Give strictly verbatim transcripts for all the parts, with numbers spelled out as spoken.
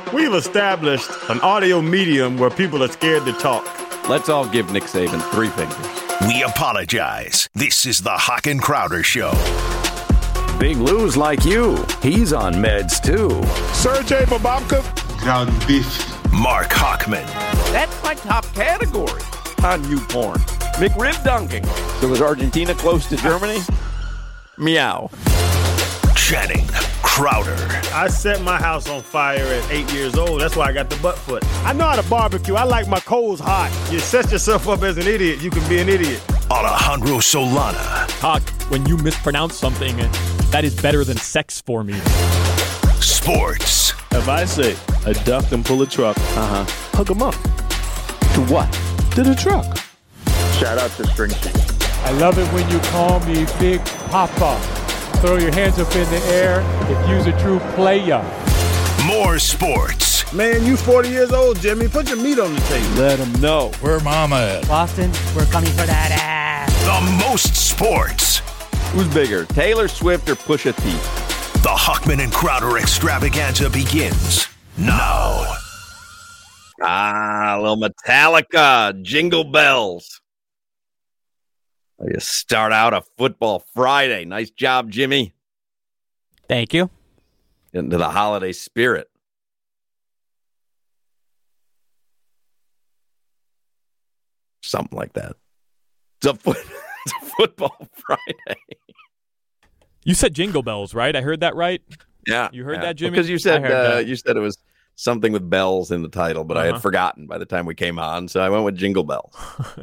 We've established an audio medium where people are scared to talk. Let's all give Nick Saban three fingers. We apologize. This is the Hawk and Crowder Show. Big Lou's like you. He's on meds, too. Sergey Bababka. Ground beef. Mark Hockman. That's my top category on you porn. McRib dunking. So was Argentina close to Germany? Meow. Channing Crowder. I set my house on fire at eight years old. That's why I got the butt foot. I know how to barbecue. I like my coals hot. You set yourself up as an idiot, you can be an idiot. Alejandro Solana. Hawk, when you mispronounce something, that is better than sex for me. Sports. If I say a duck and pull a truck, Uh-huh. hook 'em up. To what? To the truck. Shout out to String Cheese. I love it when you call me Big Papa. Throw your hands up in the air if you's a true player. More sports. Man, you forty years old, Jimmy. Put your meat on the table. Let them know. Where mama at? Boston, we're coming for that ass. The most sports. Who's bigger, Taylor Swift or Pusha T? The Hockman and Crowder extravaganza begins now. Ah, a little Metallica, Jingle Bells. You start out a football Friday. Nice job, Jimmy. Thank you. Into the holiday spirit. Something like that. It's a, foot, it's a football Friday. You said Jingle Bells, right? I heard that right? Yeah. You heard yeah. that, Jimmy? Because you said I heard uh, that. you said it was something with bells in the title, but uh-huh. I had forgotten by the time we came on, so I went with Jingle Bells.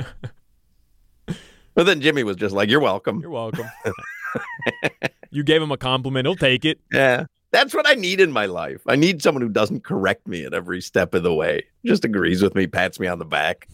But then Jimmy was just like, "You're welcome. You're welcome." You gave him a compliment. He'll take it. Yeah. That's what I need in my life. I need someone who doesn't correct me at every step of the way. Just agrees with me, pats me on the back.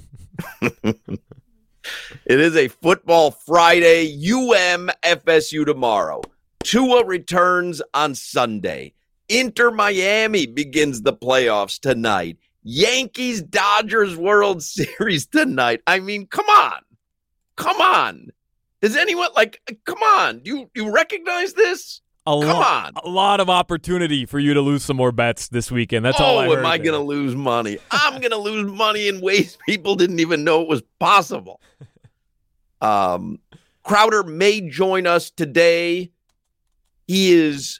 It is a football Friday. U M F S U tomorrow. Tua returns on Sunday. Inter Miami begins the playoffs tonight. Yankees Dodgers World Series tonight. I mean, come on. Come on. Does anyone, like, come on. Do you, you recognize this? A come lo- on. A lot of opportunity for you to lose some more bets this weekend. That's oh, all I heard. am I going to lose money? I'm going to lose money in ways people didn't even know it was possible. Um, Crowder may join us today. He is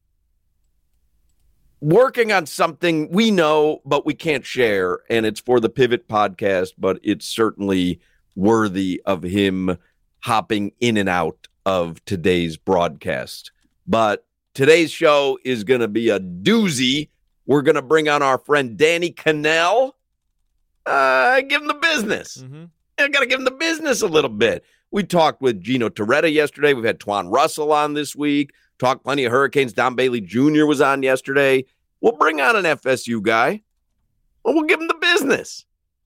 working on something we know, but we can't share, and it's for the Pivot podcast, but it's certainly worthy of him hopping in and out of today's broadcast. But today's show is going to be a doozy. We're going to bring on our friend Danny Kanell. Uh, give him the business. Mm-hmm. I got to give him the business a little bit. We talked with Gino Torretta yesterday. We've had Twan Russell on this week. Talked plenty of Hurricanes. Don Bailey Junior was on yesterday. We'll bring on an F S U guy. Well, we'll give him the business.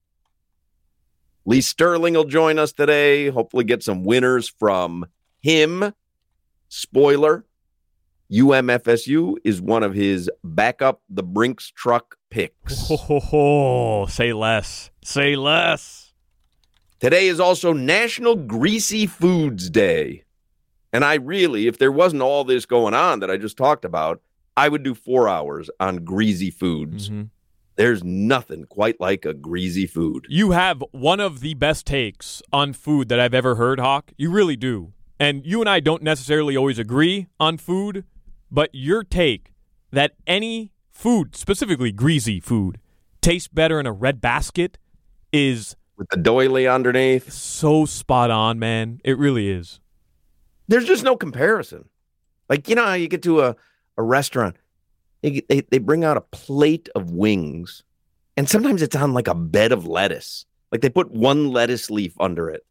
Lee Sterling will join us today. Hopefully get some winners from him. Spoiler, U M F S U is one of his backup the Brinks truck picks. Ho, ho, ho. Say less. Say less. Today is also National Greasy Foods Day. And I really, if there wasn't all this going on that I just talked about, I would do four hours on greasy foods. Mm-hmm. There's nothing quite like a greasy food. You have one of the best takes on food that I've ever heard, Hawk. You really do. And you and I don't necessarily always agree on food, but your take that any food, specifically greasy food, tastes better in a red basket is... with the doily underneath. So spot on, man. It really is. There's just no comparison. Like, you know how you get to a, a restaurant, they, they they bring out a plate of wings, and sometimes it's on like a bed of lettuce. Like they put one lettuce leaf under it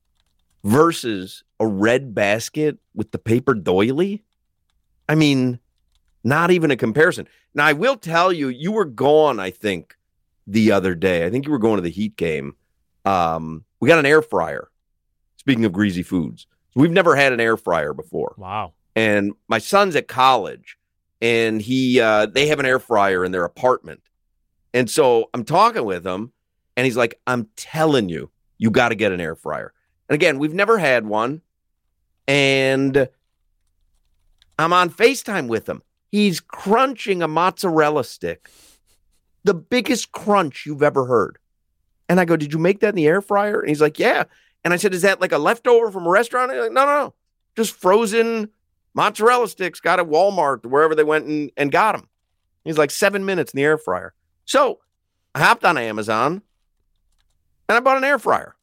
versus a red basket with the paper doily. I mean, not even a comparison. Now, I will tell you, you were gone, I think, the other day. I think you were going to the Heat game. Um, we got an air fryer. Speaking of greasy foods. We've never had an air fryer before. Wow. And my son's at college, and he uh, they have an air fryer in their apartment. And so I'm talking with him, and he's like, I'm telling you, you got to get an air fryer. And again, we've never had one. And I'm on FaceTime with him. He's crunching a mozzarella stick the biggest crunch you've ever heard. And I go, did you make that in the air fryer? And he's like, yeah. And I said, is that like a leftover from a restaurant? And he's like, no, no, no. Just frozen mozzarella sticks got at Walmart, wherever they went and, and got them. He's like, seven minutes in the air fryer. So I hopped on Amazon and I bought an air fryer.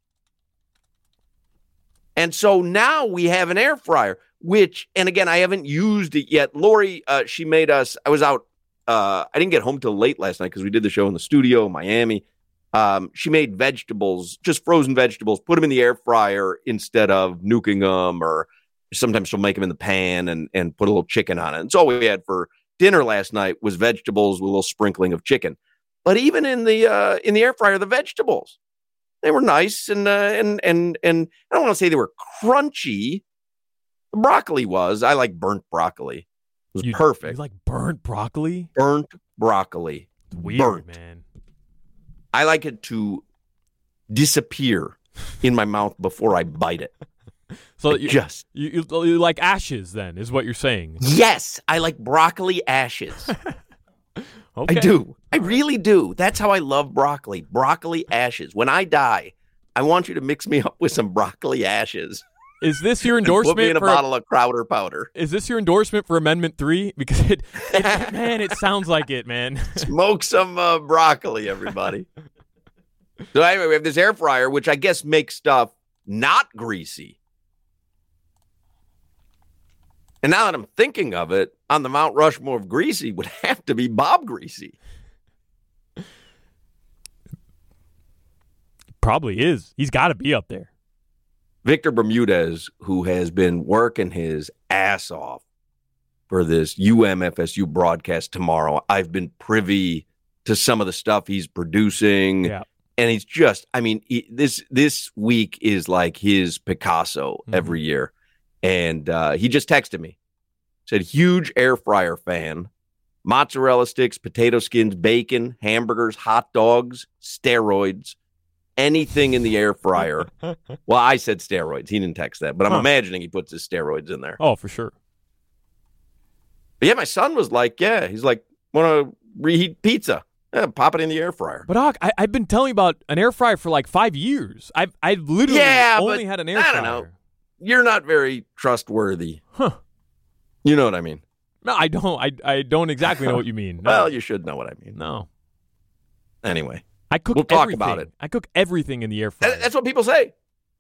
And so now we have an air fryer, which, and again, I haven't used it yet. Lori, uh, she made us, I was out, uh, I didn't get home till late last night because we did the show in the studio in Miami. Um, she made vegetables, just frozen vegetables, put them in the air fryer instead of nuking them, or sometimes she'll make them in the pan and, and put a little chicken on it. And so all we had for dinner last night was vegetables with a little sprinkling of chicken. But even in the uh, in the air fryer, the vegetables, they were nice and uh, and and and I don't want to say they were crunchy. The broccoli was. I like burnt broccoli. It was you, perfect. You like burnt broccoli? Burnt broccoli. Weird, burnt. man. I like it to disappear in my mouth before I bite it. So I you, just you, you you like ashes, then, is what you're saying? Yes, I like broccoli ashes. Okay. I do. I really do. That's how I love broccoli. Broccoli ashes. When I die, I want you to mix me up with some broccoli ashes. Is this your endorsement? Put me in a for, bottle of Crowder powder. Is this your endorsement for Amendment three? Because it, it man, it sounds like it, man. Smoke some uh, broccoli, everybody. So anyway, we have this air fryer, which I guess makes stuff not greasy. And now that I'm thinking of it, on the Mount Rushmore of greasy would have to be Bob Greasy. Probably is. He's got to be up there. Victor Bermudez, who has been working his ass off for this U M F S U broadcast tomorrow. I've been privy to some of the stuff he's producing. Yeah. And he's just, I mean, he, this this week is like his Picasso mm-hmm. every year. And uh, he just texted me. Said, huge air fryer fan. Mozzarella sticks, potato skins, bacon, hamburgers, hot dogs, steroids, anything in the air fryer. Well, I said steroids. He didn't text that, but I'm huh. imagining he puts his steroids in there. Oh, for sure. But yeah, my son was like, yeah, he's like, want to reheat pizza? Yeah, pop it in the air fryer. But Doc, I, I've been telling you about an air fryer for like five years. I've I literally yeah, only had an air I fryer. Don't know. You're not very trustworthy. Huh. You know what I mean? No, I don't. I I don't exactly know what you mean. No. Well, you should know what I mean. No. Anyway. I cook We'll talk everything. about it. I cook everything in the air fryer. That, that's what people say.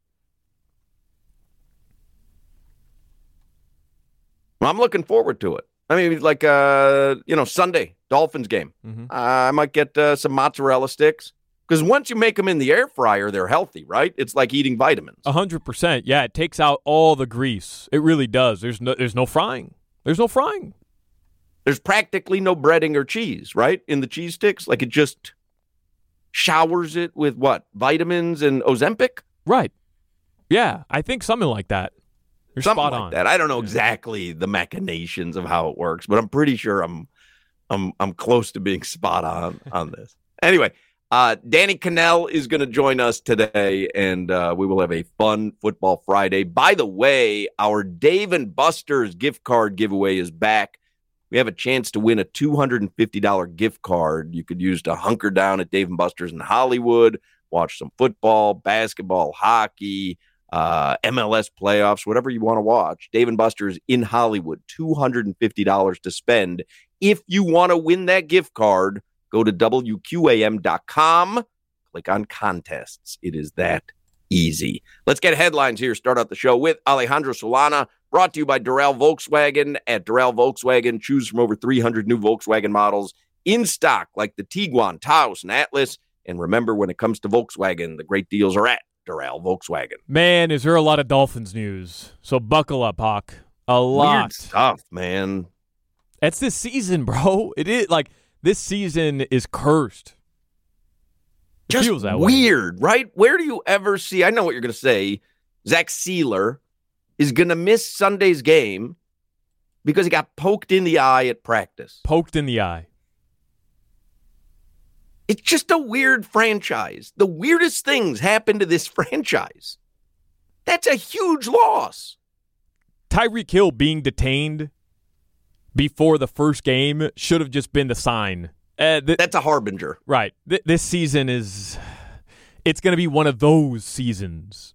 Well, I'm looking forward to it. I mean, like, uh, you know, Sunday, Dolphins game. Mm-hmm. Uh, I might get uh, some mozzarella sticks. Because once you make them in the air fryer, they're healthy, right? It's like eating vitamins. A hundred percent. Yeah, it takes out all the grease. It really does. There's no, there's no frying. There's no frying. There's practically no breading or cheese, right? In the cheese sticks, like it just showers it with what? Vitamins and Ozempic? Right. Yeah, I think something like that. You're something spot like on. that. I don't know exactly the machinations of how it works, but I'm pretty sure I'm, I'm, I'm close to being spot on on this. Anyway. Uh, Danny Cannell is going to join us today, and uh, we will have a fun Football Friday. By the way, our Dave and Buster's gift card giveaway is back. We have a chance to win a two hundred fifty dollars gift card you could use to hunker down at Dave and Buster's in Hollywood, watch some football, basketball, hockey, uh, M L S playoffs, whatever you want to watch. Dave and Buster's in Hollywood, two hundred fifty dollars to spend. If you want to win that gift card, go to W Q A M dot com, click on contests. It is that easy. Let's get headlines here. Start out the show with Alejandro Solana, brought to you by Doral Volkswagen. At Doral Volkswagen, choose from over three hundred new Volkswagen models in stock, like the Tiguan, Taos, and Atlas. And remember, when it comes to Volkswagen, the great deals are at Doral Volkswagen. Man, is there a lot of Dolphins news. So buckle up, Hawk. A lot. Weird stuff, man. It's this season, bro. It is like... This season is cursed. It Just feels that way. Weird, right? Where do you ever see, I know what you're going to say, Zach Sealer is going to miss Sunday's game because he got poked in the eye at practice. Poked in the eye. It's just a weird franchise. The weirdest things happen to this franchise. That's a huge loss. Tyreek Hill being detained before the first game should have just been the sign. Uh, th- That's a harbinger. right. Th- this season is, it's going to be one of those seasons.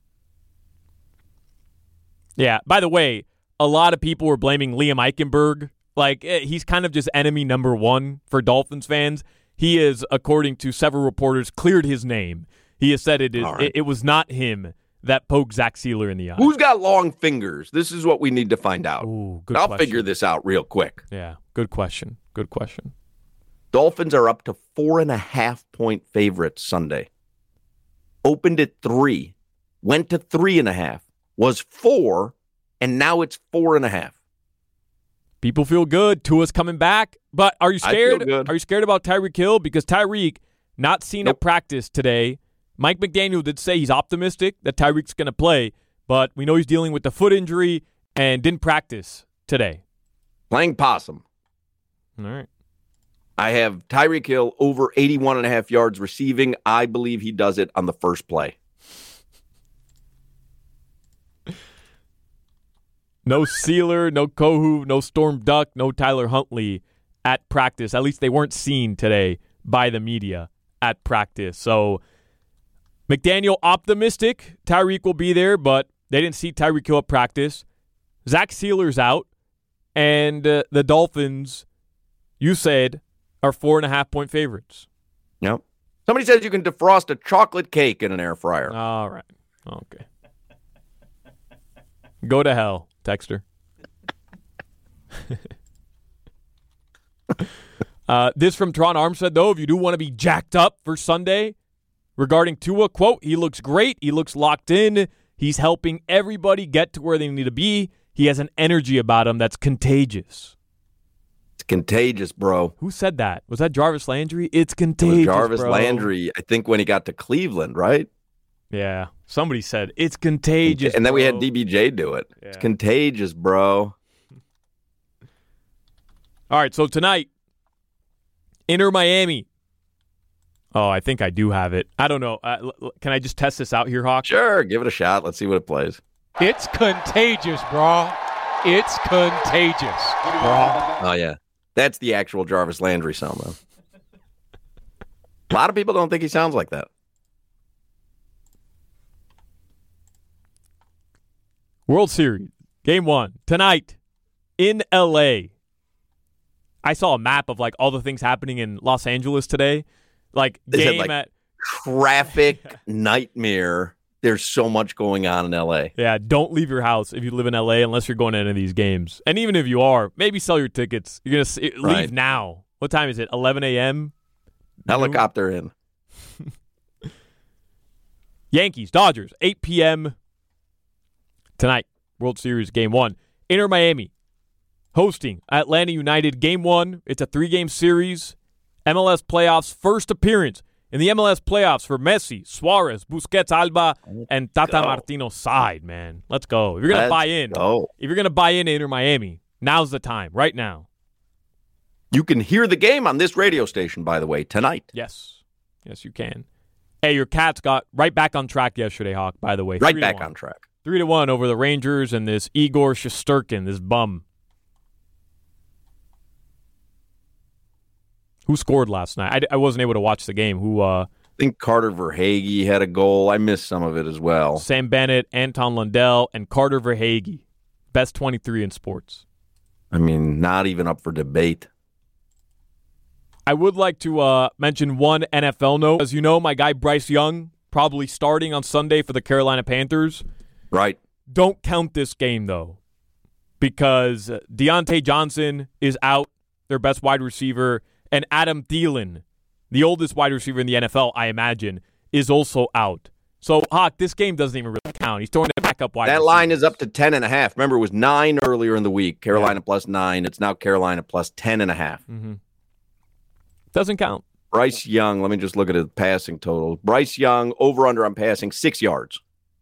Yeah. By the way, a lot of people were blaming Liam Eichenberg. Like, eh, he's kind of just enemy number one for Dolphins fans. He is, according to several reporters, cleared his name. He has said it is right. it, it was not him that poked Zach Sealer in the eye. Who's got long fingers? This is what we need to find out. Ooh, good I'll question. figure this out real quick. Yeah, good question. Good question. Dolphins are up to four and a half point favorites Sunday. Opened at three, went to three and a half, was four, and now it's four and a half. People feel good. Tua's coming back. But are you I feel scared? good. Are you scared about Tyreek Hill? Because Tyreek, not seen Nope. at practice today. Mike McDaniel did say he's optimistic that Tyreek's going to play, but we know he's dealing with the foot injury and didn't practice today. Playing possum. All right. I have Tyreek Hill over eighty-one and a half yards receiving. I believe he does it on the first play. No Sealer, no Kohu, no Storm Duck, no Tyler Huntley at practice. At least they weren't seen today by the media at practice. So McDaniel optimistic Tyreek will be there, but they didn't see Tyreek Hill at practice. Zach Sealer's out, and uh, the Dolphins, you said, are four and a half point favorites. Yep. Somebody says you can defrost a chocolate cake in an air fryer. All right. Okay. Go to hell, Texter. uh, this from Tron Armstead, though. If you do want to be jacked up for Sunday regarding Tua, quote, he looks great. He looks locked in. He's helping everybody get to where they need to be. He has an energy about him that's contagious. It's contagious, bro. Who said that? Was that Jarvis Landry? It's It contagious, was Jarvis bro. Landry, I think, when he got to Cleveland, right? Yeah. Somebody said it's contagious, And then we had bro. D B J do it. Yeah. It's contagious, bro. All right, so tonight, Inter Miami. Oh, I think I do have it. I don't know. Uh, l- l- can I just test this out here, Hawk? Sure, give it a shot. Let's see what it plays. It's contagious, bro. It's contagious, bro. Oh, yeah. That's the actual Jarvis Landry sound, though. A lot of people don't think he sounds like that. World Series, game one, tonight in L A. I saw a map of like all the things happening in Los Angeles today. Like They said, game like, at Traffic nightmare. There's so much going on in L A. yeah. Don't leave your house if you live in L A unless you're going to any of these games. And even if you are, maybe sell your tickets. You're gonna s- leave Right. now. What time is it? eleven a.m. Helicopter in. Yankees, Dodgers, eight p.m. tonight. World Series game one. Inter Miami hosting Atlanta United game one. It's a three-game series. M L S playoffs first appearance in the M L S playoffs for Messi, Suarez, Busquets, Alba, and Tata go. Martino's side, man. Let's go. If you're going to Let's buy in, go. if you're going to buy into Inter Miami, now's the time, right now. You can hear the game on this radio station, by the way, tonight. Yes. Yes, you can. Hey, your Cats got right back on track yesterday, Hawk, by the way. Right Three to back one. on track. Three to one over the Rangers and this Igor Shesterkin, this bum. Who scored last night? I, I wasn't able to watch the game. Who? Uh, I think Carter Verhaeghe had a goal. I missed some of it as well. Sam Bennett, Anton Lundell, and Carter Verhaeghe. Best twenty-three in sports. I mean, not even up for debate. I would like to uh, mention one N F L note. As you know, my guy Bryce Young probably starting on Sunday for the Carolina Panthers. Right. Don't count this game, though, because Deontay Johnson is out, their best wide receiver, and Adam Thielen, the oldest wide receiver in the N F L, I imagine, is also out. So, Hawk, this game doesn't even really count. He's throwing it back up wide. That receivers. line is up to ten and a half. Remember, it was nine earlier in the week. Carolina plus nine. It's now Carolina plus ten and a half. Mm-hmm. Doesn't count. Bryce Young, let me just look at his passing total. Bryce Young, over under on passing, six yards.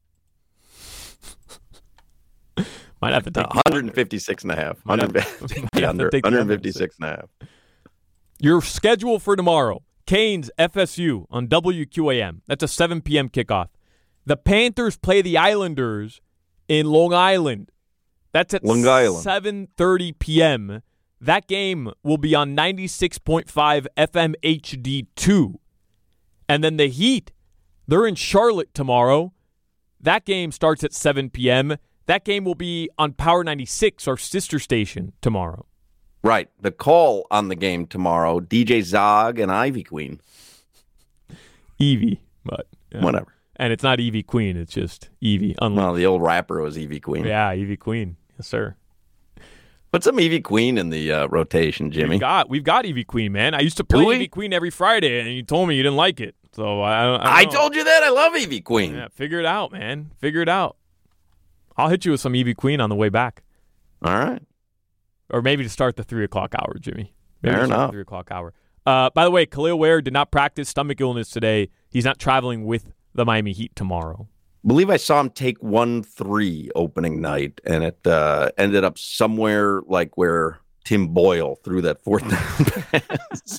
Might have to take Uh, one fifty-six and a half. Might have- one might have to under, take the one fifty-six and a half. Your schedule for tomorrow. Canes, F S U on W Q A M. That's a seven p.m. kickoff. The Panthers play the Islanders in Long Island. That's at Long Island. seven thirty p.m. that game will be on ninety-six point five F M H D two. And then the Heat, they're in Charlotte tomorrow. That game starts at seven p.m. That game will be on Power ninety-six, our sister station, tomorrow. Right. The call on the game tomorrow, D J Zog and Ivy Queen. Evie, but yeah. Whatever. And it's not Evie Queen, it's just Evie. Unlike- well, the old rapper was Evie Queen. Yeah, Evie Queen. Yes, sir. Put some Evie Queen in the uh, rotation, Jimmy. We've got, we've got Evie Queen, man. I used to play Evie Queen every Friday, and you told me you didn't like it. So I, I, I told you that. I love Evie Queen. Yeah, figure it out, man. Figure it out. I'll hit you with some Evie Queen on the way back. All right. Or maybe to start the three o'clock hour, Jimmy. Maybe Fair to start enough. The three o'clock hour. Uh, by the way, Khalil Ware did not practice stomach illness today. He's not traveling with the Miami Heat tomorrow. I believe I saw him take one three opening night, and it uh, ended up somewhere like where Tim Boyle threw that fourth down pass.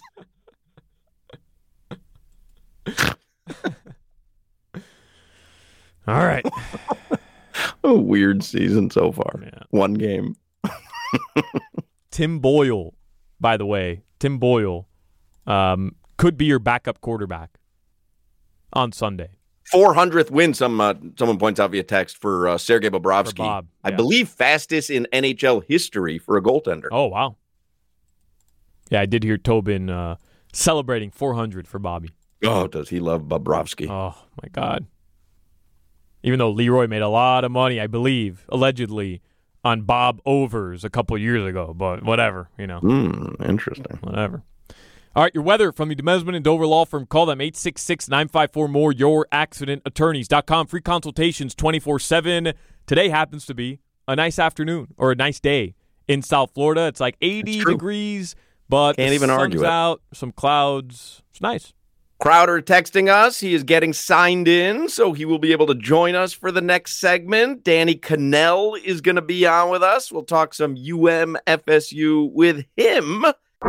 All right. A weird season so far. Yeah. One game. Tim Boyle, by the way, Tim Boyle um, could be your backup quarterback on Sunday. four hundredth win, some uh, someone points out via text for uh, Sergei For Bobrovsky. Bob, I yeah. believe fastest in N H L history for a goaltender. Oh, wow. Yeah, I did hear Tobin uh, celebrating four hundred for Bobby. Oh, does he love Bobrovsky? Oh, my God. Even though Leroy made a lot of money, I believe, allegedly, on Bob overs a couple years ago, but whatever, you know. Mm, interesting. Whatever. All right, your weather from the Demesman and Dover Law Firm. Call them eight six six, nine five four, more, your accident attorneys dot com. Free consultations twenty-four seven. Today happens to be a nice afternoon or a nice day in South Florida. It's like eighty degrees, but Can't the even sun's argue it. out, some clouds. It's nice. Crowder texting us. He is getting signed in, so he will be able to join us for the next segment. Danny Cannell is going to be on with us. We'll talk some U M F S U with him.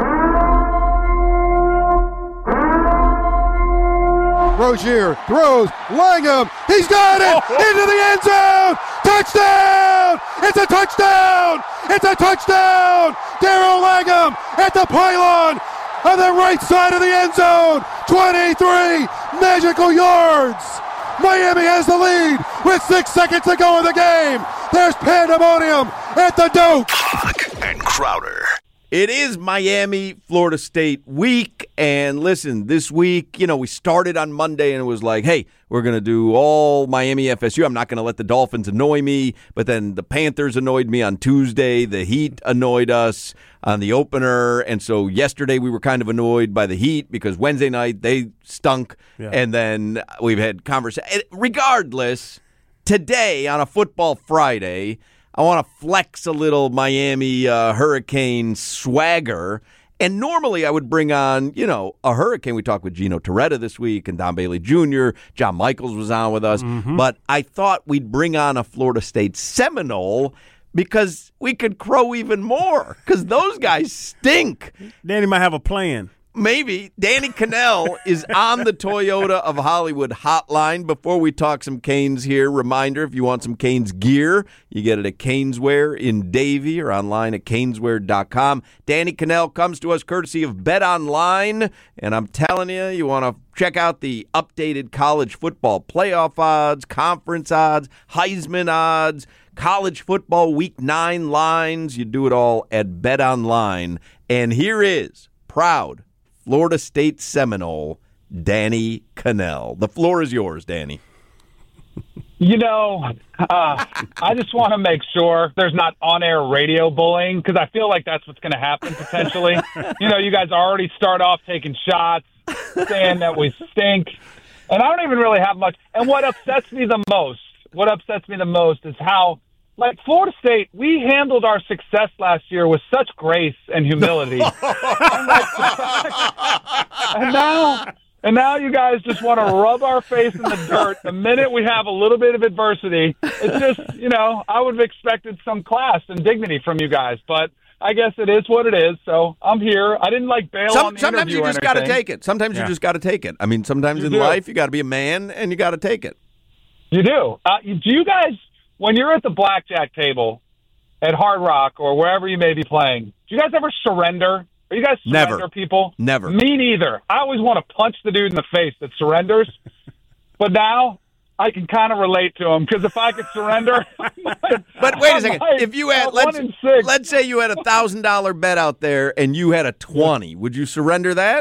Rozier throws, Langham, he's got it, into the end zone, touchdown, it's a touchdown, it's a touchdown, Darrell Langham at the pylon on the right side of the end zone, twenty-three magical yards. Miami has the lead with six seconds to go in the game. There's pandemonium at the Doak. Hawk and Crowder. It is Miami, Florida State week. And listen, this week, you know, we started on Monday and it was like, hey, we're going to do all Miami F S U. I'm not going to let the Dolphins annoy me. But then the Panthers annoyed me on Tuesday. The Heat annoyed us on the opener. And so yesterday we were kind of annoyed by the Heat because Wednesday night they stunk. Yeah. And then we've had conversation. Regardless, today on a football Friday, I want to flex a little Miami uh, Hurricane swagger. And normally I would bring on, you know, a Hurricane. We talked with Gino Torretta this week and Don Bailey Junior John Michaels was on with us. Mm-hmm. But I thought we'd bring on a Florida State Seminole because we could crow even more because those guys stink. Danny might have a plan. Maybe. Danny Cannell is on the Toyota of Hollywood hotline. Before we talk some Canes here, reminder, if you want some Canes gear, you get it at Caneswear in Davie or online at caneswear dot com. Danny Cannell comes to us courtesy of Bet Online, and I'm telling you, you want to check out the updated college football playoff odds, conference odds, Heisman odds, college football week nine lines. You do it all at Bet Online. And here is proud Florida State Seminole, Danny Cannell. The floor is yours, Danny. You know, uh, I just want to make sure there's not on-air radio bullying because I feel like that's what's going to happen potentially. You know, you guys already start off taking shots, saying that we stink, and I don't even really have much. And what upsets me the most, what upsets me the most is how, like, Florida State, we handled our success last year with such grace and humility. and, and now and now you guys just want to rub our face in the dirt the minute we have a little bit of adversity. It's just, you know, I would have expected some class and dignity from you guys, but I guess it is what it is, so I'm here. I didn't, like, bail Some, on the sometimes interview you just got to take it. Sometimes yeah. you just got to take it. I mean, sometimes You in do. life you got to be a man and you got to take it. You do. Uh, do you guys... When you're at the blackjack table, at Hard Rock or wherever you may be playing, do you guys ever surrender? Are you guys surrender Never. people? Never. Me neither. I always want to punch the dude in the face that surrenders. But now I can kind of relate to him because if I could surrender. But wait a second. If you had, let's, let's say you had a one thousand dollars bet out there and you had a twenty, would you surrender that?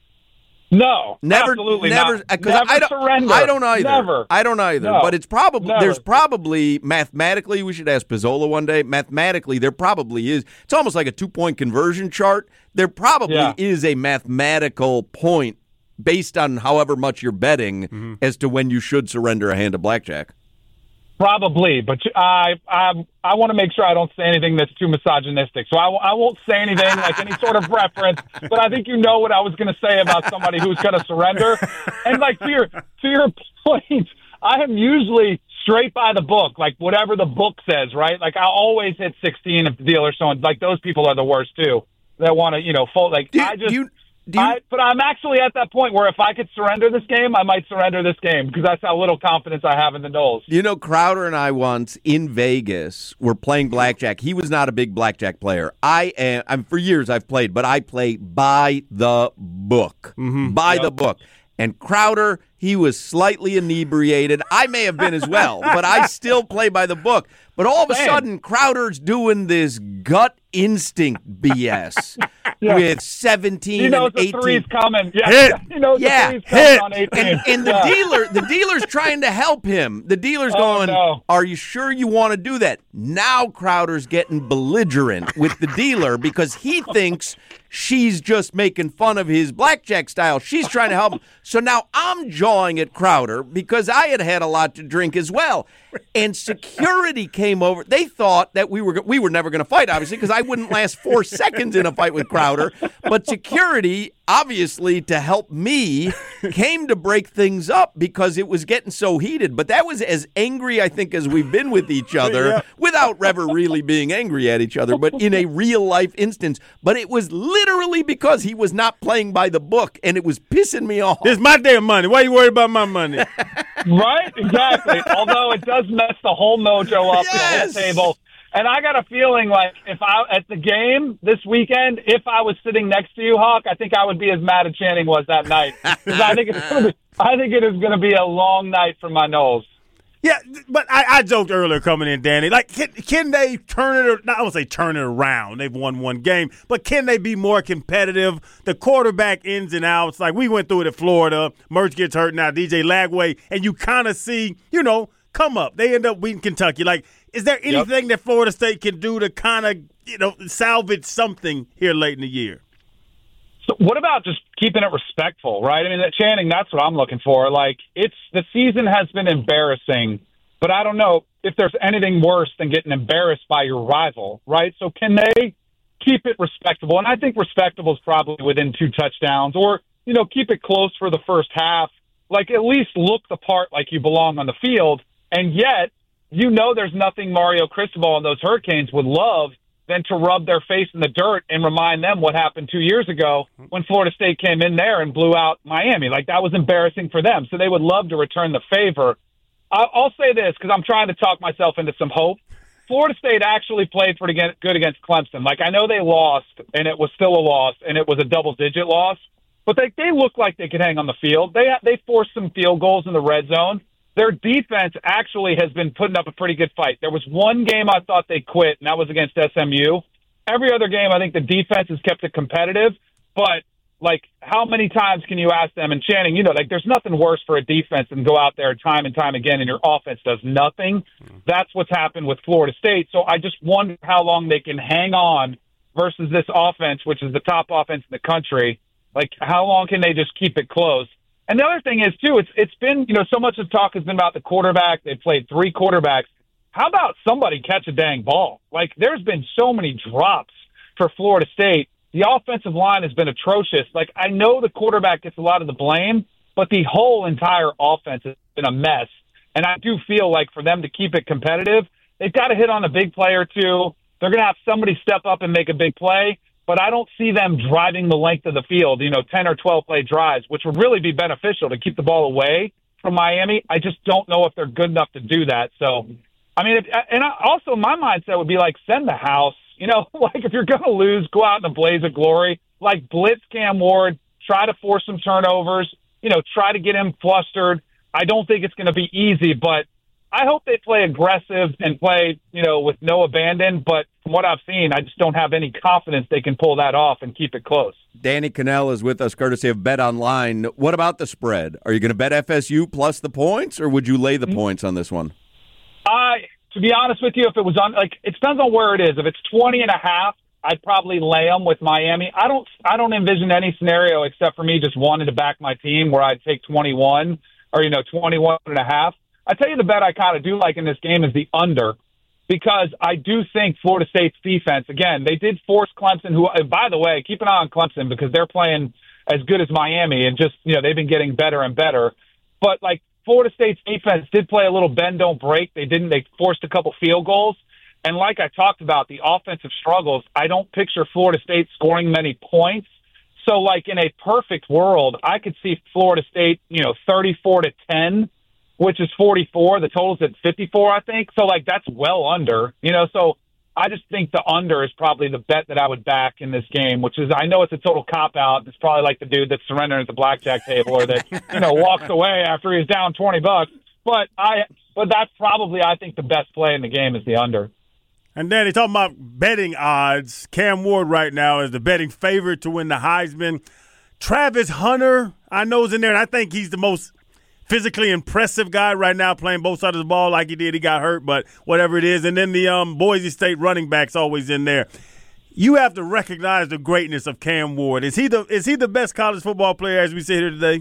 No, never, absolutely never, not. Never I don't, surrender. I don't either. Never. I don't either. No, but it's probably never. there's probably mathematically. We should ask Pizzola one day. Mathematically, there probably is. It's almost like a two point conversion chart. There probably yeah. is a mathematical point based on however much you're betting mm-hmm. as to when you should surrender a hand of blackjack. Probably, but I I I want to make sure I don't say anything that's too misogynistic. So I, I won't say anything like any sort of reference. But I think you know what I was going to say about somebody who's going to surrender. And like to your to your point, I am usually straight by the book, like whatever the book says, right? Like I always hit sixteen if the dealer's showing. Like those people are the worst too. That want to you know fold. Like do, I just. Do you, Do you, I, but I'm actually at that point where if I could surrender this game, I might surrender this game because that's how little confidence I have in the Knowles. You know, Crowder and I once in Vegas were playing blackjack. He was not a big blackjack player. I am. I'm for years I've played, but I play by the book. Mm-hmm. By yep. the book. And Crowder, he was slightly inebriated. I may have been as well, but I still play by the book. But all of a Same. sudden, Crowder's doing this gut instinct B S yeah. with seventeen he knows and eighteen. The three's coming. Yeah, hit. he knows yeah. the three's coming hit. on eighteen. And, and the yeah. dealer, the dealer's trying to help him. The dealer's oh, going, no. "Are you sure you want to do that?" Now Crowder's getting belligerent with the dealer because he thinks she's just making fun of his blackjack style. She's trying to help him. So now I'm jawing at Crowder because I had had a lot to drink as well. And security came over. They thought that we were we were never going to fight, obviously, because I wouldn't last four seconds in a fight with Crowder. But security, obviously, to help me, came to break things up because it was getting so heated. But that was as angry, I think, as we've been with each other, yeah. without ever really being angry at each other, but in a real-life instance. But it was literally because he was not playing by the book, and it was pissing me off. It's my damn money. Why are you worried about my money? Right? Exactly. Although it does mess the whole mojo up, yes. the whole table. And I got a feeling like if I at the game this weekend, if I was sitting next to you, Hawk, I think I would be as mad as Channing was that night. Because I think it's gonna be, I think it is going to be a long night for my Knowles. Yeah, but I, I joked earlier coming in, Danny. Like, can, can they turn it? Not I would say turn it around. They've won one game, but can they be more competitive? The quarterback ins and outs, like we went through it at Florida. Merch gets hurt now. D J Lagway, and you kind of see, you know, come up. They end up beating Kentucky. Like, is there anything yep. that Florida State can do to kind of, you know, salvage something here late in the year? So what about just keeping it respectful, right? I mean, that Channing, that's what I'm looking for. Like, it's the season has been embarrassing, but I don't know if there's anything worse than getting embarrassed by your rival, right? So can they keep it respectable? And I think respectable is probably within two touchdowns, or, you know, keep it close for the first half. Like, at least look the part like you belong on the field. And yet, you know, there's nothing Mario Cristobal and those Hurricanes would love than to rub their face in the dirt and remind them what happened two years ago when Florida State came in there and blew out Miami. Like, that was embarrassing for them. So they would love to return the favor. I'll say this because I'm trying to talk myself into some hope. Florida State actually played pretty good against Clemson. Like, I know they lost, and it was still a loss, and it was a double-digit loss, but they, they look like they could hang on the field. They they forced some field goals in the red zone. Their defense actually has been putting up a pretty good fight. There was one game I thought they quit, and that was against S M U. Every other game, I think the defense has kept it competitive. But, like, how many times can you ask them? And Channing, you know, like, there's nothing worse for a defense than go out there time and time again, and your offense does nothing. That's what's happened with Florida State. So I just wonder how long they can hang on versus this offense, which is the top offense in the country. Like, how long can they just keep it close? And the other thing is, too, it's it's been, you know, so much of talk has been about the quarterback. They've played three quarterbacks. How about somebody catch a dang ball? Like, there's been so many drops for Florida State. The offensive line has been atrocious. Like, I know the quarterback gets a lot of the blame, but the whole entire offense has been a mess. And I do feel like for them to keep it competitive, they've got to hit on a big play or two. They're going to have somebody step up and make a big play. But I don't see them driving the length of the field, you know, ten or twelve play drives, which would really be beneficial to keep the ball away from Miami. I just don't know if they're good enough to do that. So I mean, if, and I, also my mindset would be like, send the house. You know, like if you're going to lose, go out in a blaze of glory. Like blitz Cam Ward, try to force some turnovers, you know, try to get him flustered. I don't think it's going to be easy, but I hope they play aggressive and play, you know, with no abandon. But from what I've seen, I just don't have any confidence they can pull that off and keep it close. Danny Cannell is with us, courtesy of Bet Online. What about the spread? Are you going to bet F S U plus the points, or would you lay the points on this one? I, to be honest with you, if it was on, like, it depends on where it is. If it's twenty and a half, I'd probably lay them with Miami. I don't, I don't envision any scenario except for me just wanting to back my team where I'd take twenty-one or, you know, twenty-one and a half. I tell you the bet I kind of do like in this game is the under, because I do think Florida State's defense, again, they did force Clemson, who, by the way, keep an eye on Clemson because they're playing as good as Miami and just, you know, they've been getting better and better. But, like, Florida State's defense did play a little bend, don't break. They didn't. They forced a couple field goals. And like I talked about, the offensive struggles, I don't picture Florida State scoring many points. So, like, in a perfect world, I could see Florida State, you know, thirty-four to ten, which is forty-four. The total's at fifty-four, I think. So, like, that's well under, you know. So I just think the under is probably the bet that I would back in this game, which is, I know it's a total cop-out. It's probably like the dude that's surrendering at the blackjack table or that, you know, walks away after he's down twenty bucks. But I, but that's probably, I think, the best play in the game is the under. And Danny, talking about betting odds, Cam Ward right now is the betting favorite to win the Heisman. Travis Hunter, I know, is in there, and I think he's the most physically impressive guy right now, playing both sides of the ball like he did. He got hurt, but whatever it is. And then the um, Boise State running back's always in there. You have to recognize the greatness of Cam Ward. Is he the is he the best college football player as we sit here today?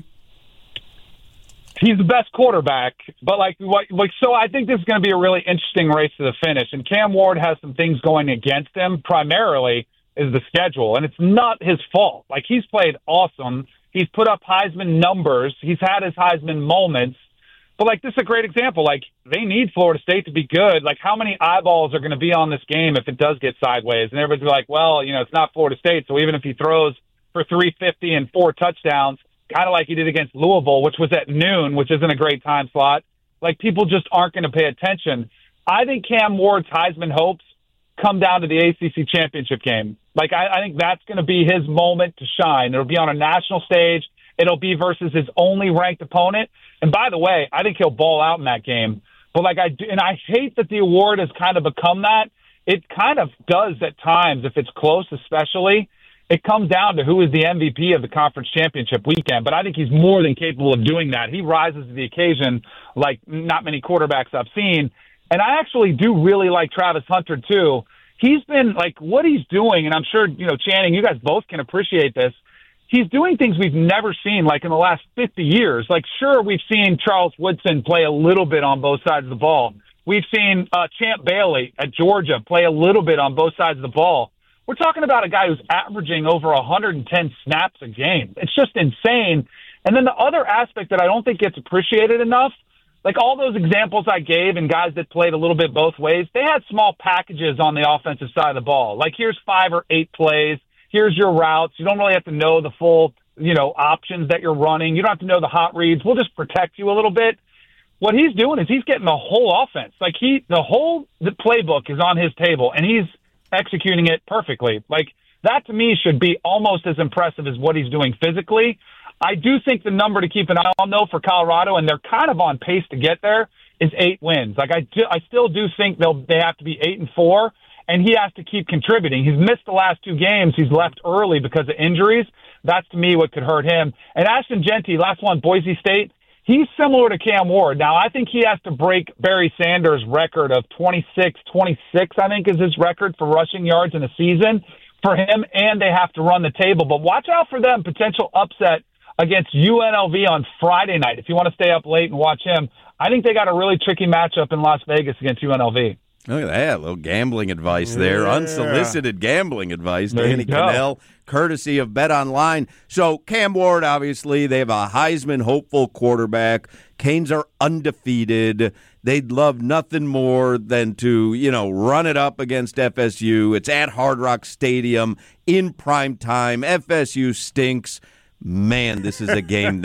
He's the best quarterback, but like, like, so I think this is going to be a really interesting race to the finish. And Cam Ward has some things going against him. Primarily is the schedule, and it's not his fault. Like, he's played awesome. He's put up Heisman numbers. He's had his Heisman moments. But, like, this is a great example. Like, they need Florida State to be good. Like, how many eyeballs are going to be on this game if it does get sideways? And everybody's like, well, you know, it's not Florida State, so even if he throws for three fifty and four touchdowns, kind of like he did against Louisville, which was at noon, which isn't a great time slot, like, people just aren't going to pay attention. I think Cam Ward's Heisman hopes come down to the A C C championship game. Like, I, I think that's going to be his moment to shine. It'll be on a national stage. It'll be versus his only ranked opponent. And by the way, I think he'll ball out in that game. But like I do, and I hate that the award has kind of become that. It kind of does at times, if it's close especially. It comes down to who is the M V P of the conference championship weekend. But I think he's more than capable of doing that. He rises to the occasion like not many quarterbacks I've seen. And I actually do really like Travis Hunter, too. He's been, like, what he's doing, and I'm sure, you know, Channing, you guys both can appreciate this. He's doing things we've never seen, like, in the last fifty years. Like, sure, we've seen Charles Woodson play a little bit on both sides of the ball. We've seen uh, Champ Bailey at Georgia play a little bit on both sides of the ball. We're talking about a guy who's averaging over one hundred ten snaps a game. It's just insane. And then the other aspect that I don't think gets appreciated enough, like all those examples I gave and guys that played a little bit both ways, they had small packages on the offensive side of the ball. Like, here's five or eight plays. Here's your routes. You don't really have to know the full, you know, options that you're running. You don't have to know the hot reads. We'll just protect you a little bit. What he's doing is he's getting the whole offense. Like, he, the whole the playbook is on his table, and he's executing it perfectly. Like, that to me should be almost as impressive as what he's doing physically. I do think the number to keep an eye on, though, for Colorado, and they're kind of on pace to get there, is eight wins. Like, I, do, I still do think they'll they have to be eight and four, and he has to keep contributing. He's missed the last two games. He's left early because of injuries. That's, to me, what could hurt him. And Ashton Genty, last one, Boise State, he's similar to Cam Ward. Now, I think he has to break Barry Sanders' record of twenty-six twenty-six, I think, is his record for rushing yards in a season for him, and they have to run the table. But watch out for them, potential upset against U N L V on Friday night. If you want to stay up late and watch him, I think they got a really tricky matchup in Las Vegas against U N L V. Look at that, a little gambling advice there, Yeah. unsolicited gambling advice. There Danny you go. Cannell, courtesy of Bet Online. So Cam Ward, obviously, they have a Heisman hopeful quarterback. Canes are undefeated. They'd love nothing more than to, you know, run it up against F S U. It's at Hard Rock Stadium in prime time. F S U stinks. Man, this is a game that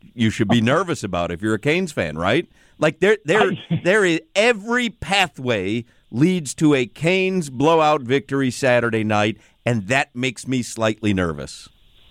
you should be nervous about if you're a Canes fan, right? Like there, there, there is every pathway leads to a Canes blowout victory Saturday night, and that makes me slightly nervous.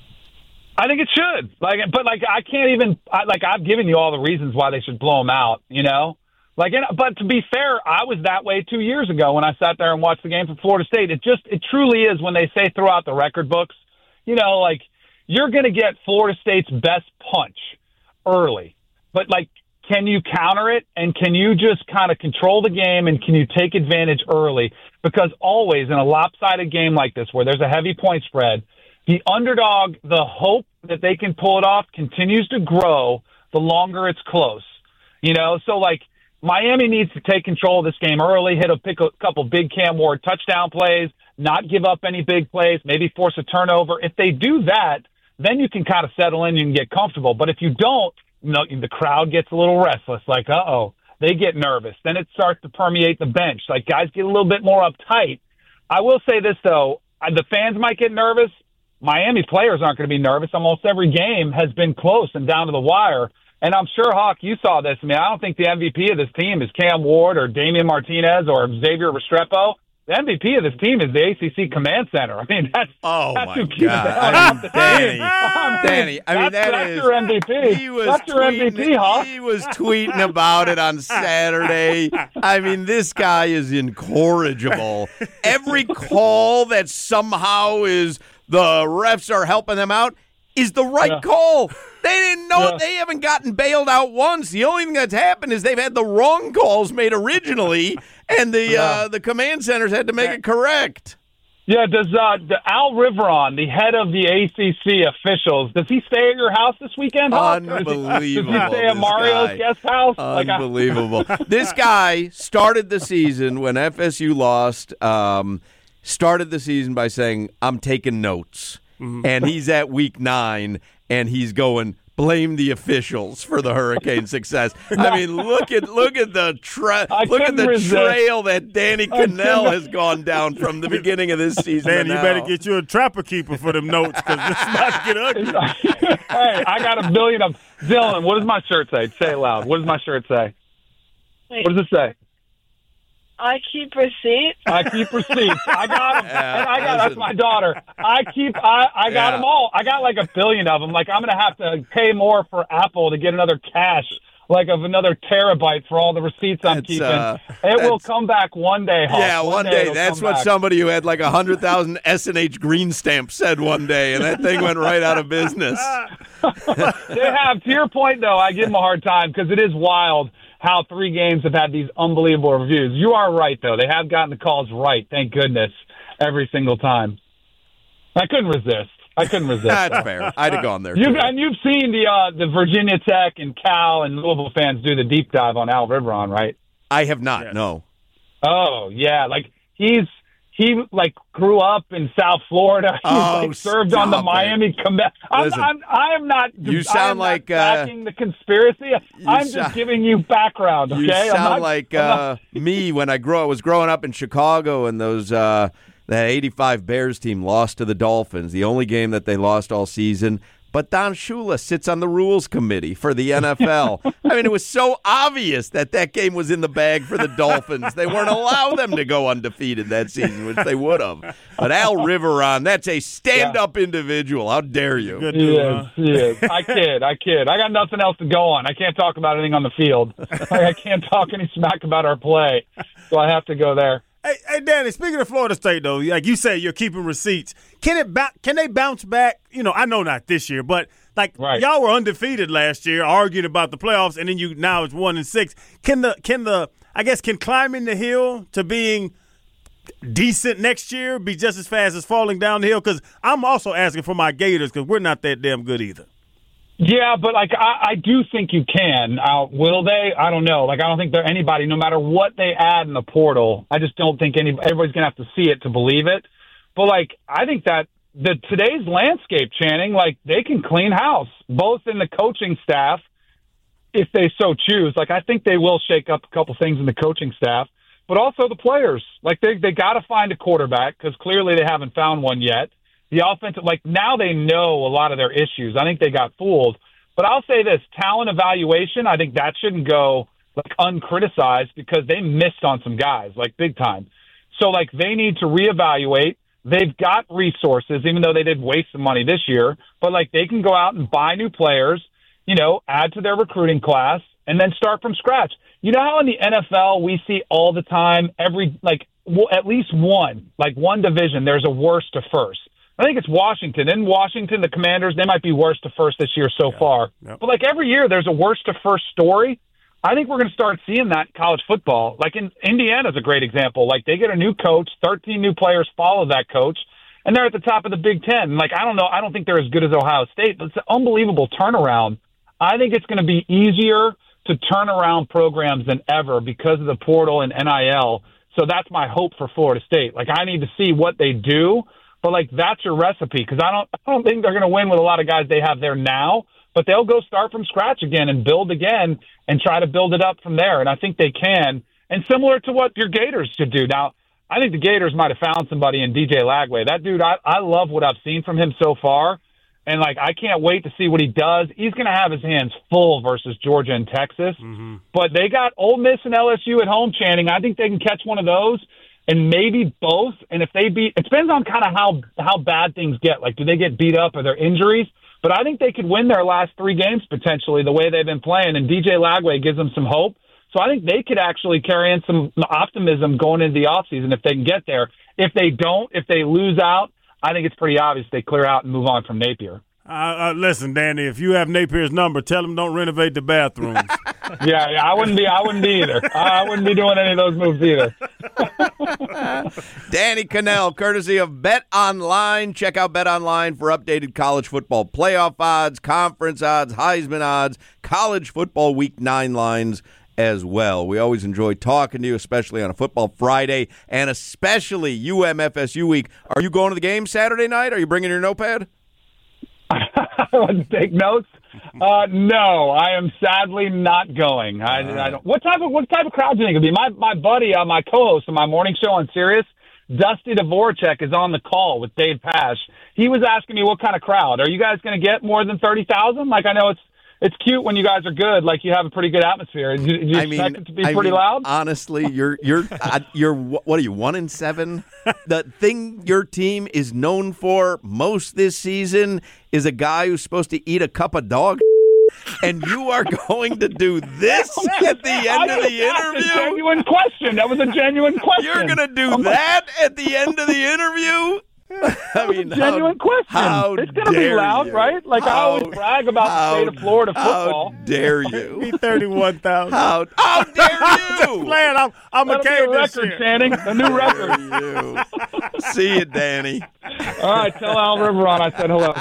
I think it should. Like, but like, I can't even. I, like, I've given you all the reasons why they should blow them out. You know, like, and, but to be fair, I was that way two years ago when I sat there and watched the game for Florida State. It just, it truly is when they say throughout the record books, you know, like you're going to get Florida State's best punch early, but like, can you counter it and can you just kind of control the game and can you take advantage early? Because always in a lopsided game like this, where there's a heavy point spread, the underdog, the hope that they can pull it off continues to grow the longer it's close. You know, so like Miami needs to take control of this game early, hit a pick a couple big Cam Ward touchdown plays, not give up any big plays, maybe force a turnover. If they do that, then you can kind of settle in, you can get comfortable. But if you don't, you know, the crowd gets a little restless, like, uh-oh, they get nervous. Then it starts to permeate the bench. Like, guys get a little bit more uptight. I will say this, though. The fans might get nervous. Miami players aren't going to be nervous. Almost every game has been close and down to the wire. And I'm sure, Hawk, you saw this. I mean, I don't think the M V P of this team is Cam Ward or Damian Martinez or Xavier Restrepo. The M V P of this team is the A C C Command Center. I mean, that's oh that's my who keeps God, the I mean, the Danny, team. I mean, Danny, I mean that's, that that's is your M V P. He was that's your tweeting, M V P, Hawk. He was tweeting about it on Saturday. I mean, this guy is incorrigible. Every call that somehow is the refs are helping them out is the right yeah. call. They didn't know yeah. it. They haven't gotten bailed out once. The only thing that's happened is they've had the wrong calls made originally, and the yeah. uh, the command centers had to make it correct. Yeah, does uh, the Al Riveron, the head of the A C C officials, does he stay at your house this weekend? Hawk? Unbelievable. Does he, does he stay at Mario's guy. guest house? Unbelievable. Like I- this guy started the season when F S U lost, um, started the season by saying, I'm taking notes. Mm-hmm. And he's at week nine, and he's going, blame the officials for the Hurricane success. no. I mean, look at look at the tra- look at the resist. trail that Danny Cannell has gone down from the beginning of this season. Danny, you better get you a trapper keeper for them notes because this might get ugly. Hey, I got a billion of Dylan. What does my shirt say? Say it loud. What does my shirt say? Wait. What does it say? I keep receipts. I keep receipts. I got them. Yeah, and I got that's my daughter. I keep. I, I got Yeah. them all. I got like a billion of them. Like I'm gonna have to pay more for Apple to get another cache, like of another terabyte for all the receipts I'm That's, keeping. uh, it will that's- come back one day. Hawk. Yeah, one, day. day. it'll That's come what back. somebody who had like a hundred thousand S and H green stamps said one day, and that thing went right out of business. They have. To your point, though, I give them a hard time because it is wild how three games have had these unbelievable reviews. You are right, though. They have gotten the calls right, thank goodness, every single time. I couldn't resist. I couldn't resist. That's fair. I'd have gone there. You've, too. and you've seen the uh, the Virginia Tech and Cal and Louisville fans do the deep dive on Al Riveron, right? I have not. Yes. No. Oh, yeah. Like, he's he, like, grew up in South Florida. He's, Oh, like, served on the stop Miami Command. I'm, Listen, I'm, I am not you I sound am not like, uh, backing the conspiracy. I'm just sound- giving you background, okay? You I'm sound not- like I'm not- uh, me when I grow. I was growing up in Chicago, and those uh, that eighty-five Bears team lost to the Dolphins. The only game that they lost all season. But Don Shula sits on the rules committee for the N F L. I mean, it was so obvious that that game was in the bag for the Dolphins. They weren't allowed them to go undefeated that season, which they would have. But Al Riveron, that's a stand-up yeah. individual. How dare you? Good He dude, is, huh? he is. I kid, I kid. I got nothing else to go on. I can't talk about anything on the field. Like, I can't talk any smack about our play, so I have to go there. Hey, hey, Danny, speaking of Florida State, though, like you say, you're keeping receipts. Can it ba- Can they bounce back? You know, I know not this year, but like right. y'all were undefeated last year, arguing about the playoffs, and then you now it's one and six. Can the can the I guess can climbing the hill to being decent next year be just as fast as falling down the hill? Because I'm also asking for my Gators because we're not that damn good either. Yeah, but like I, I do think you can. Uh, will they? I don't know. Like I don't think there anybody, no matter what they add in the portal, I just don't think any everybody's gonna have to see it to believe it. But like I think that the today's landscape, Channing, like they can clean house, both in the coaching staff, if they so choose. Like I think they will shake up a couple things in the coaching staff, but also the players. Like they they got to find a quarterback because clearly they haven't found one yet. The offensive, like now they know a lot of their issues. I think they got fooled. But I'll say this, talent evaluation, I think that shouldn't go like uncriticized because they missed on some guys, like big time. So like they need to reevaluate. They've got resources, even though they did waste some money this year, but like they can go out and buy new players, you know, add to their recruiting class and then start from scratch. You know how in the N F L we see all the time, every like well, at least one, like one division, there's a worst to first. I think it's Washington. In Washington, the Commanders, they might be worst to first this year so yeah. far. Yep. But like every year, there's a worst to first story. I think we're going to start seeing that in college football. Like in Indiana's a great example. Like they get a new coach, thirteen new players follow that coach, and they're at the top of the Big Ten. Like I don't know, I don't think they're as good as Ohio State, but it's an unbelievable turnaround. I think it's going to be easier to turn around programs than ever because of the portal and N I L. So that's my hope for Florida State. Like I need to see what they do. But, like, that's your recipe because I don't, I don't think they're going to win with a lot of guys they have there now. But they'll go start from scratch again and build again and try to build it up from there. And I think they can. And similar to what your Gators should do. Now, I think the Gators might have found somebody in D J Lagway. That dude, I, I love what I've seen from him so far. And, like, I can't wait to see what he does. He's going to have his hands full versus Georgia and Texas. Mm-hmm. But they got Ole Miss and L S U at home, Channing. I think they can catch one of those. And maybe both. And if they beat, it depends on kind of how, how bad things get. Like, do they get beat up? Are there injuries? But I think they could win their last three games potentially the way they've been playing. And D J Lagway gives them some hope. So I think they could actually carry in some optimism going into the offseason if they can get there. If they don't, if they lose out, I think it's pretty obvious they clear out and move on from Napier. Uh, uh, listen, Danny, if you have Napier's number, tell him don't renovate the bathrooms. yeah, yeah, I wouldn't be. I wouldn't be either. I wouldn't be doing any of those moves either. Danny Cannell, courtesy of Bet Online. Check out Bet Online for updated college football playoff odds, conference odds, Heisman odds, college football week nine lines as well. We always enjoy talking to you, especially on a football Friday, and especially U M F S U week. Are you going to the game Saturday night? Are you bringing your notepad? Let's take notes. Uh, no, I am sadly not going. I, uh, I don't. What type of what type of crowd do you think it'll be? My my buddy, uh, my co-host of my morning show on Sirius, Dusty Dvorak, is on the call with Dave Pasch. He was asking me what kind of crowd. Are you guys going to get more than thirty thousand? Like I know it's it's cute when you guys are good. Like you have a pretty good atmosphere. Do you, do you I expect mean, it to be I pretty mean, loud? Honestly, you're you're uh, you're what are you one in seven? The thing your team is known for most this season is a guy who's supposed to eat a cup of dog, and you are going to do this at the end of the interview? That's a genuine question. That was a genuine question. You're going to do that at the end of the interview? I mean, genuine how, question. How it's going to be loud, you? right? Like how, I always brag about how, the state of Florida football. How dare you? Be thirty-one thousand. How, how dare you? Man, I'm, I'm That'll a king be a this record, year. Channing. A new record. You. See you, Danny. All right, tell Al Riveron I said hello.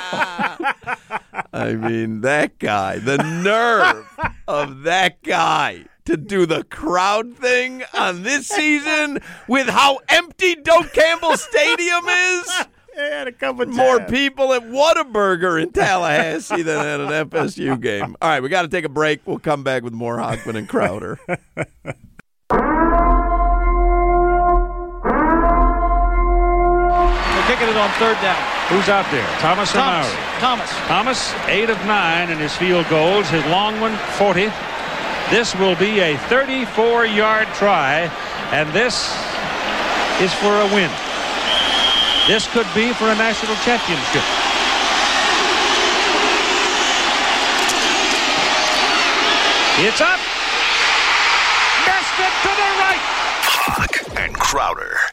I mean, that guy, the nerve of that guy to do the crowd thing on this season with how empty Doak Campbell Stadium is. Yeah, a couple More times. people at Whataburger in Tallahassee than at an F S U game. All right, we got to take a break. We'll come back with more Hochman and Crowder. They're kicking it on third down. Who's out there? Thomas or Thomas. Maury? Thomas. Thomas, eight of nine in his field goals. His long one, forty. This will be a thirty-four-yard try, and this is for a win. This could be for a national championship. It's up. Missed it to the right. Hawk and Crowder.